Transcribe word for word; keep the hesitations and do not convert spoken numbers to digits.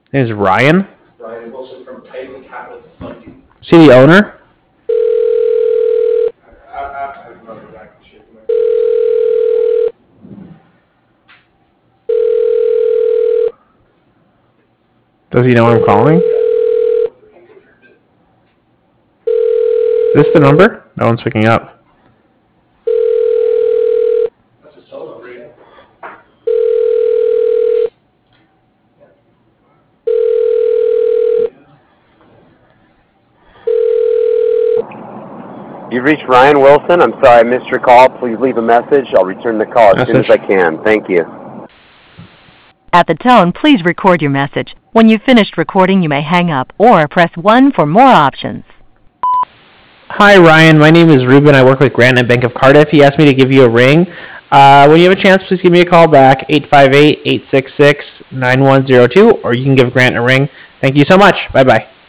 name is Ryan. Ryan Wilson from Titan Capital Funding. Is he the owner? I, I, I'm not exactly sure. Does he know I'm calling? Is this the number? No one's picking up. That's a cell number, yeah. You've reached Ryan Wilson. I'm sorry I missed your call. Please leave a message. I'll return the call as soon as I can. Thank you. At the tone, please record your message. When you've finished recording, you may hang up or press one for more options. Hi, Ryan. My name is Ruben. I work with Grant at Bank of Cardiff. He asked me to give you a ring. Uh, when you have a chance, please give me a call back, eight five eight, eight six six, nine one zero two, or you can give Grant a ring. Thank you so much. Bye-bye.